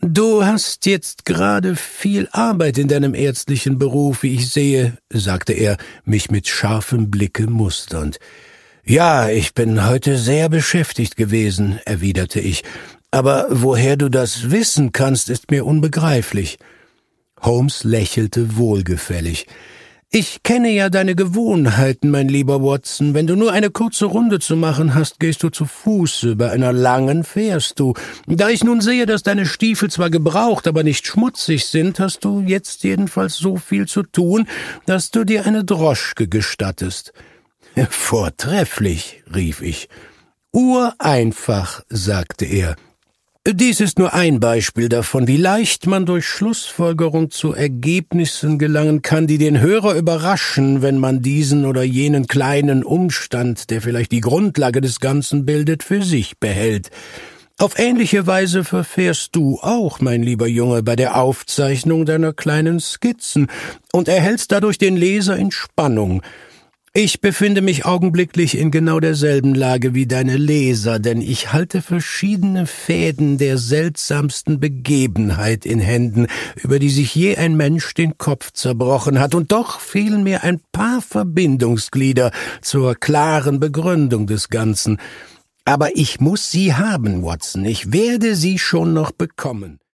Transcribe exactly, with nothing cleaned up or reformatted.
»Du hast jetzt gerade viel Arbeit in deinem ärztlichen Beruf, wie ich sehe«, sagte er, mich mit scharfem Blicke musternd. »Ja, ich bin heute sehr beschäftigt gewesen«, erwiderte ich, »aber woher du das wissen kannst, ist mir unbegreiflich.« Holmes lächelte wohlgefällig. »Ich kenne ja deine Gewohnheiten, mein lieber Watson. Wenn du nur eine kurze Runde zu machen hast, gehst du zu Fuße, bei einer langen fährst du. Da ich nun sehe, dass deine Stiefel zwar gebraucht, aber nicht schmutzig sind, hast du jetzt jedenfalls so viel zu tun, dass du dir eine Droschke gestattest.« »Vortrefflich«, rief ich. »Ureinfach«, sagte er. »Dies ist nur ein Beispiel davon, wie leicht man durch Schlussfolgerung zu Ergebnissen gelangen kann, die den Hörer überraschen, wenn man diesen oder jenen kleinen Umstand, der vielleicht die Grundlage des Ganzen bildet, für sich behält. Auf ähnliche Weise verfährst du auch, mein lieber Junge, bei der Aufzeichnung deiner kleinen Skizzen und erhältst dadurch den Leser in Spannung. Ich befinde mich augenblicklich in genau derselben Lage wie deine Leser, denn ich halte verschiedene Fäden der seltsamsten Begebenheit in Händen, über die sich je ein Mensch den Kopf zerbrochen hat, und doch fehlen mir ein paar Verbindungsglieder zur klaren Begründung des Ganzen. Aber ich muss sie haben, Watson, ich werde sie schon noch bekommen.«